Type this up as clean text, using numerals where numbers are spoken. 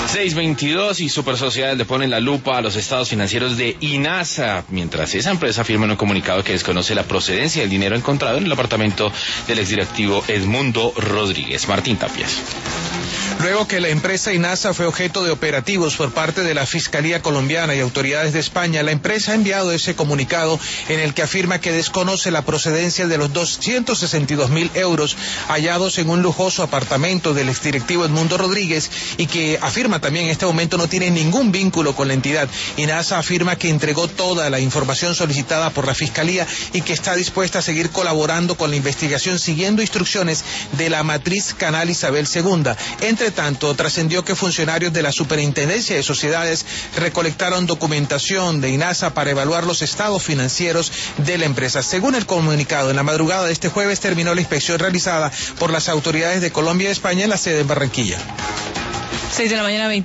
622 y Super Sociedades le ponen la lupa a los estados financieros de INASA, mientras esa empresa afirma en un comunicado que desconoce la procedencia del dinero encontrado en el apartamento del exdirectivo Edmundo Rodríguez. Martín Tapias. Luego que la empresa INASA fue objeto de operativos por parte de la Fiscalía colombiana y autoridades de España, la empresa ha enviado ese comunicado en el que afirma que desconoce la procedencia de los 262.000 euros hallados en un lujoso apartamento del exdirectivo Edmundo Rodríguez y que afirma también en este momento no tiene ningún vínculo con la entidad. INASA afirma que entregó toda la información solicitada por la Fiscalía y que está dispuesta a seguir colaborando con la investigación siguiendo instrucciones de la matriz Canal Isabel II. Entre tanto, trascendió que funcionarios de la Superintendencia de Sociedades recolectaron documentación de INASA para evaluar los estados financieros de la empresa. Según el comunicado, en la madrugada de este jueves terminó la inspección realizada por las autoridades de Colombia y España en la sede en Barranquilla. 6 de la mañana, 20